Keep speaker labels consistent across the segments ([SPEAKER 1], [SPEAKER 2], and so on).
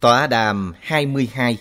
[SPEAKER 1] Tọa đàm 22.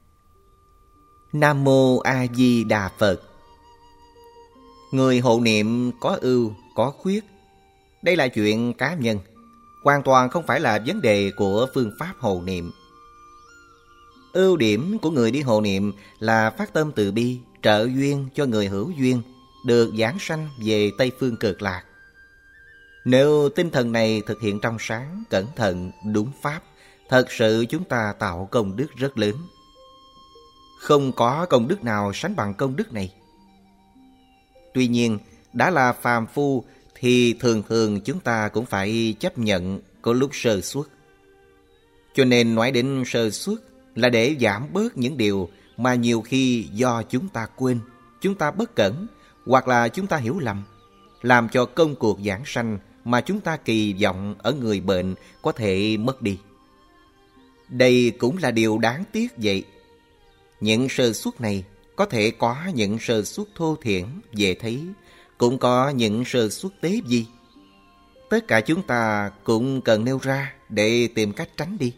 [SPEAKER 1] Nam Mô A Di Đà Phật. Người hộ niệm có ưu, có khuyết. Đây là chuyện cá nhân, hoàn toàn không phải là vấn đề của phương pháp hộ niệm. Ưu điểm của người đi hộ niệm là phát tâm từ bi, trợ duyên cho người hữu duyên, được giảng sanh về Tây Phương Cực Lạc. Nếu tinh thần này thực hiện trong sáng, cẩn thận, đúng pháp, thật sự chúng ta tạo công đức rất lớn. Không có công đức nào sánh bằng công đức này. Tuy nhiên, đã là phàm phu thì thường thường chúng ta cũng phải chấp nhận có lúc sơ suất. Cho nên nói đến sơ suất là để giảm bớt những điều mà nhiều khi do chúng ta quên, chúng ta bất cẩn hoặc là chúng ta hiểu lầm, làm cho công cuộc giảng sanh mà chúng ta kỳ vọng ở người bệnh có thể mất đi. Đây cũng là điều đáng tiếc vậy. Những sơ suất này có thể có những sơ suất thô thiển, dễ thấy, cũng có những sơ suất tế vi. Tất cả chúng ta cũng cần nêu ra để tìm cách tránh đi.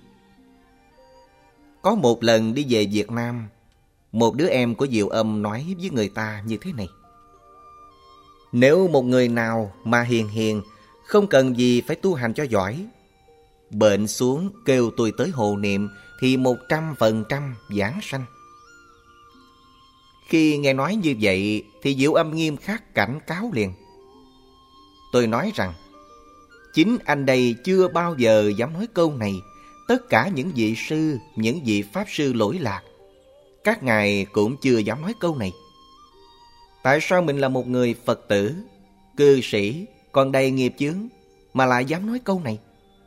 [SPEAKER 1] Có một lần đi về Việt Nam, một đứa em của Diệu Âm nói với người ta như thế này: nếu một người nào mà hiền hiền, không cần gì phải tu hành cho giỏi, bệnh xuống kêu tôi tới hộ niệm thì 100% giảng sanh. Khi nghe nói như vậy thì Diệu Âm nghiêm khắc cảnh cáo liền. Tôi nói rằng chính anh đây chưa bao giờ dám nói câu này. Tất cả những vị sư, những vị pháp sư lỗi lạc, các ngài cũng chưa dám nói câu này. Tại sao mình là một người Phật tử, cư sĩ, còn đầy nghiệp chướng mà lại dám nói câu này?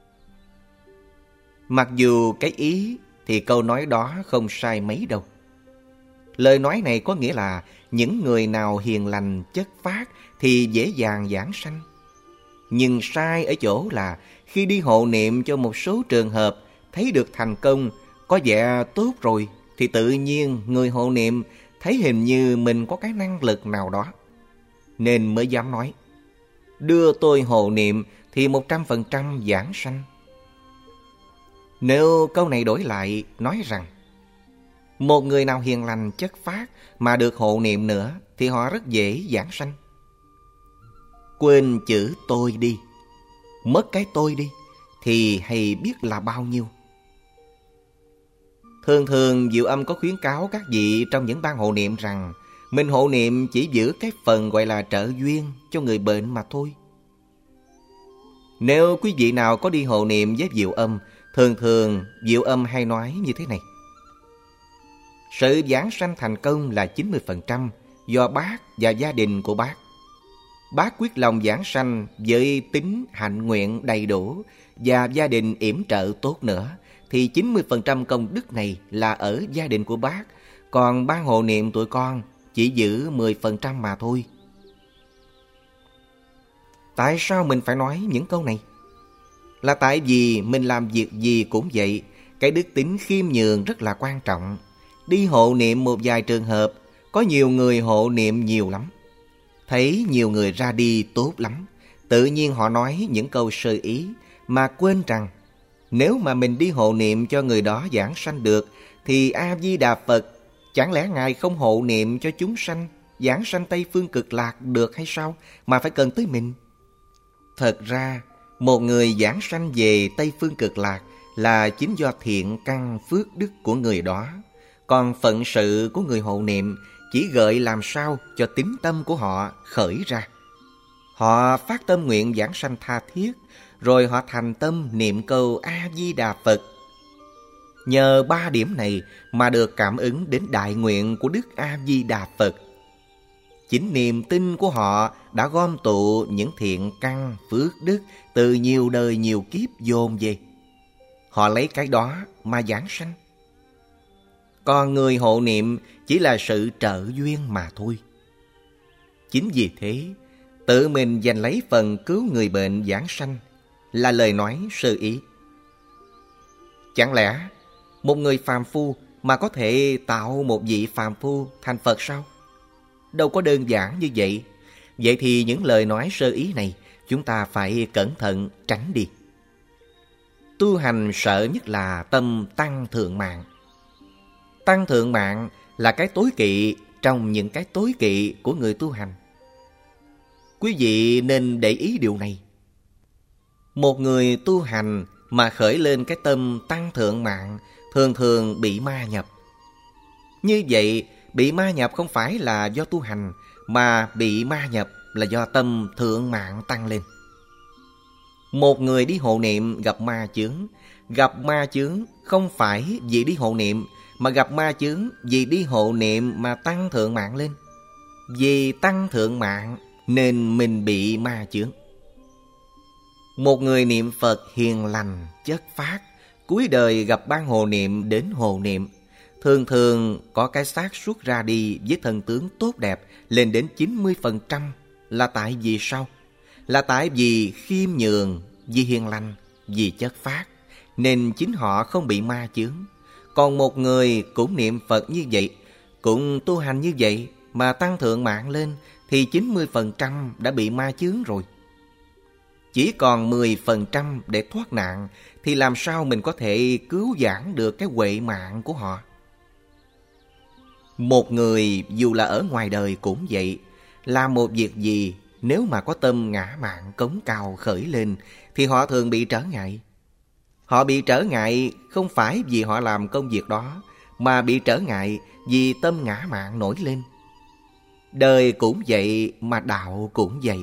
[SPEAKER 1] Mặc dù cái ý thì câu nói đó không sai mấy đâu. Lời nói này có nghĩa là những người nào hiền lành chất phác thì dễ dàng giảng sanh. Nhưng sai ở chỗ là khi đi hộ niệm cho một số trường hợp thấy được thành công, có vẻ tốt rồi, thì tự nhiên người hộ niệm thấy hình như mình có cái năng lực nào đó, nên mới dám nói đưa tôi hộ niệm thì 100% giảng sanh. Nếu câu này đổi lại nói rằng một người nào hiền lành chất phác mà được hộ niệm nữa thì họ rất dễ giảng sanh. Quên chữ tôi đi, mất cái tôi đi thì hay biết là bao nhiêu. Thường thường Diệu Âm có khuyến cáo các vị trong những ban hộ niệm rằng mình hộ niệm chỉ giữ cái phần gọi là trợ duyên cho người bệnh mà thôi. Nếu quý vị nào có đi hộ niệm với Diệu Âm, thường thường Diệu Âm hay nói như thế này: sự giảng sanh thành công là 90% do bác và gia đình của bác. Bác quyết lòng giảng sanh với tính hạnh nguyện đầy đủ và gia đình yểm trợ tốt nữa, thì 90% công đức này là ở gia đình của bác, còn ban hộ niệm tụi con chỉ giữ 10% mà thôi. Tại sao mình phải nói những câu này? Là tại vì mình làm việc gì cũng vậy, cái đức tính khiêm nhường rất là quan trọng. Đi hộ niệm một vài trường hợp, có nhiều người hộ niệm nhiều lắm, thấy nhiều người ra đi tốt lắm, tự nhiên họ nói những câu sơ ý mà quên rằng nếu mà mình đi hộ niệm cho người đó giảng sanh được thì A Di Đà Phật chẳng lẽ ngài không hộ niệm cho chúng sanh giảng sanh Tây Phương Cực Lạc được hay sao mà phải cần tới mình? Thật ra một người giảng sanh về Tây Phương Cực Lạc là chính do thiện căn phước đức của người đó, còn phận sự của người hộ niệm chỉ gợi làm sao cho tín tâm của họ khởi ra. Họ phát tâm nguyện giảng sanh tha thiết, rồi họ thành tâm niệm câu A Di Đà Phật. Nhờ 3 điểm này mà được cảm ứng đến đại nguyện của Đức A Di Đà Phật. Chính niềm tin của họ đã gom tụ những thiện căn phước đức từ nhiều đời nhiều kiếp dồn về. Họ lấy cái đó mà giảng sanh. Còn người hộ niệm chỉ là sự trợ duyên mà thôi. Chính vì thế, tự mình giành lấy phần cứu người bệnh giảng sanh là lời nói sơ ý. Chẳng lẽ một người phàm phu mà có thể tạo một vị phàm phu thành Phật sao? Đâu có đơn giản như vậy. Vậy thì những lời nói sơ ý này chúng ta phải cẩn thận tránh đi. Tu hành sợ nhất là tâm tăng thượng mạng. Tăng thượng mạng là cái tối kỵ trong những cái tối kỵ của người tu hành. Quý vị nên để ý điều này. Một người tu hành mà khởi lên cái tâm tăng thượng mạng thường thường bị ma nhập. Như vậy, bị ma nhập không phải là do tu hành, mà bị ma nhập là do tâm thượng mạng tăng lên. Một người đi hộ niệm gặp ma chướng không phải vì đi hộ niệm, mà gặp ma chướng vì đi hộ niệm mà tăng thượng mạng lên. Vì tăng thượng mạng nên mình bị ma chướng. Một người niệm Phật hiền lành, chất phác, cuối đời gặp ban hộ niệm đến hộ niệm, thường thường có cái xác suất ra đi với thân tướng tốt đẹp lên đến 90%. Là tại vì sao? Là tại vì khiêm nhường, vì hiền lành, vì chất phác, nên chính họ không bị ma chướng. Còn một người cũng niệm Phật như vậy, cũng tu hành như vậy, mà tăng thượng mạng lên, thì 90% đã bị ma chướng rồi. Chỉ còn 10% để thoát nạn, thì làm sao mình có thể cứu vãn được cái huệ mạng của họ? Một người dù là ở ngoài đời cũng vậy, làm một việc gì nếu mà có tâm ngã mạn cống cao khởi lên thì họ thường bị trở ngại. Họ bị trở ngại không phải vì họ làm công việc đó, mà bị trở ngại vì tâm ngã mạn nổi lên. Đời cũng vậy mà đạo cũng vậy.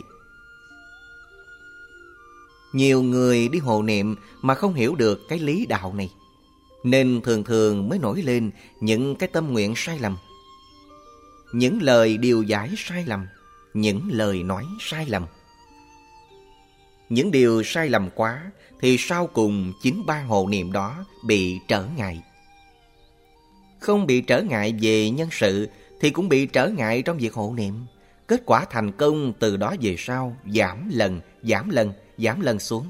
[SPEAKER 1] Nhiều người đi hộ niệm mà không hiểu được cái lý đạo này, nên thường thường mới nổi lên những cái tâm nguyện sai lầm, những lời điều giải sai lầm, những lời nói sai lầm. Những điều sai lầm quá thì sau cùng chính ban hộ niệm đó bị trở ngại. Không bị trở ngại về nhân sự thì cũng bị trở ngại trong việc hộ niệm. Kết quả thành công từ đó về sau giảm lần xuống.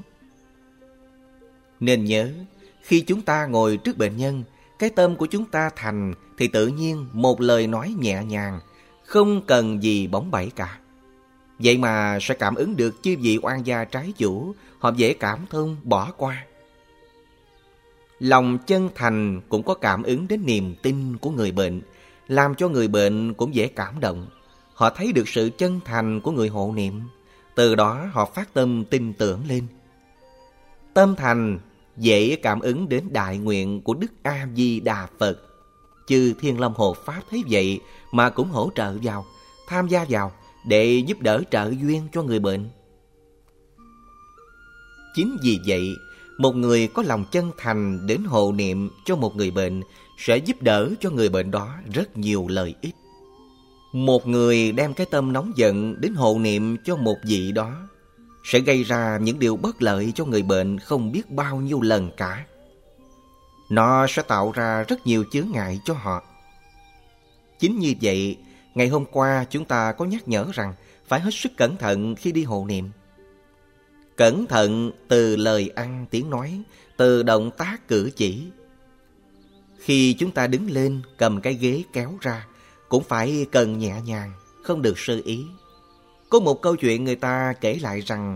[SPEAKER 1] Nên nhớ, khi chúng ta ngồi trước bệnh nhân, cái tâm của chúng ta thành thì tự nhiên một lời nói nhẹ nhàng, không cần gì bóng bẩy cả. Vậy mà sẽ cảm ứng được chư vị oan gia trái chủ, họ dễ cảm thông bỏ qua. Lòng chân thành cũng có cảm ứng đến niềm tin của người bệnh, làm cho người bệnh cũng dễ cảm động. Họ thấy được sự chân thành của người hộ niệm, từ đó họ phát tâm tin tưởng lên. Tâm thành dễ cảm ứng đến đại nguyện của Đức A Di Đà Phật. Chư Thiên Long Hộ Pháp thấy vậy mà cũng hỗ trợ vào, tham gia vào để giúp đỡ trợ duyên cho người bệnh. Chính vì vậy, một người có lòng chân thành đến hộ niệm cho một người bệnh sẽ giúp đỡ cho người bệnh đó rất nhiều lợi ích. Một người đem cái tâm nóng giận đến hộ niệm cho một vị đó sẽ gây ra những điều bất lợi cho người bệnh không biết bao nhiêu lần cả. Nó sẽ tạo ra rất nhiều chướng ngại cho họ. Chính như vậy, ngày hôm qua chúng ta có nhắc nhở rằng phải hết sức cẩn thận khi đi hộ niệm. Cẩn thận từ lời ăn tiếng nói, từ động tác cử chỉ. Khi chúng ta đứng lên cầm cái ghế kéo ra, cũng phải cần nhẹ nhàng, không được sơ ý. Có một câu chuyện người ta kể lại rằng,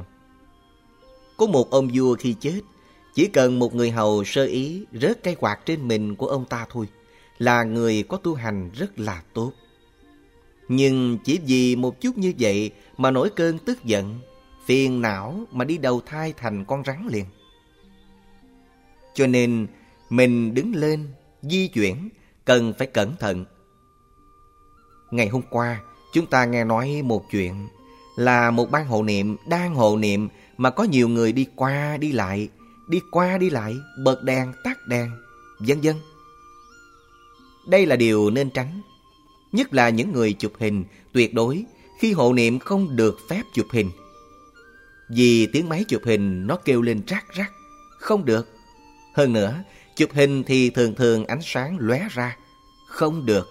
[SPEAKER 1] có một ông vua khi chết, chỉ cần một người hầu sơ ý rớt cây quạt trên mình của ông ta thôi, là người có tu hành rất là tốt. Nhưng chỉ vì một chút như vậy mà nổi cơn tức giận, phiền não mà đi đầu thai thành con rắn liền. Cho nên mình đứng lên, di chuyển, cần phải cẩn thận. Ngày hôm qua, chúng ta nghe nói một chuyện là một ban hộ niệm đang hộ niệm mà có nhiều người đi qua đi lại, bật đèn, tắt đèn, vân vân. Đây là điều nên tránh. Nhất là những người chụp hình, tuyệt đối khi hộ niệm không được phép chụp hình. Vì tiếng máy chụp hình nó kêu lên rắc rắc, không được. Hơn nữa, chụp hình thì thường thường ánh sáng lóe ra, không được.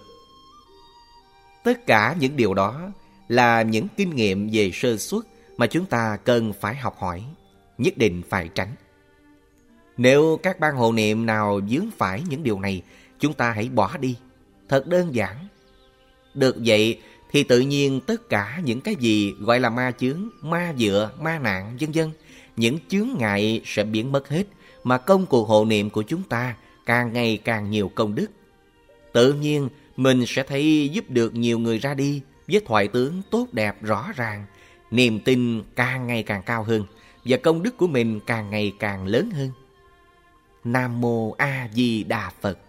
[SPEAKER 1] Tất cả những điều đó là những kinh nghiệm về sơ suất mà chúng ta cần phải học hỏi, nhất định phải tránh. Nếu các ban hộ niệm nào vướng phải những điều này, chúng ta hãy bỏ đi. Thật đơn giản. Được vậy thì tự nhiên tất cả những cái gì gọi là ma chướng, ma dựa, ma nạn, vân vân, những chướng ngại sẽ biến mất hết, mà công cuộc hộ niệm của chúng ta càng ngày càng nhiều công đức. Tự nhiên mình sẽ thấy giúp được nhiều người ra đi với thoại tướng tốt đẹp rõ ràng, niềm tin càng ngày càng cao hơn và công đức của mình càng ngày càng lớn hơn. Nam Mô A Di Đà Phật.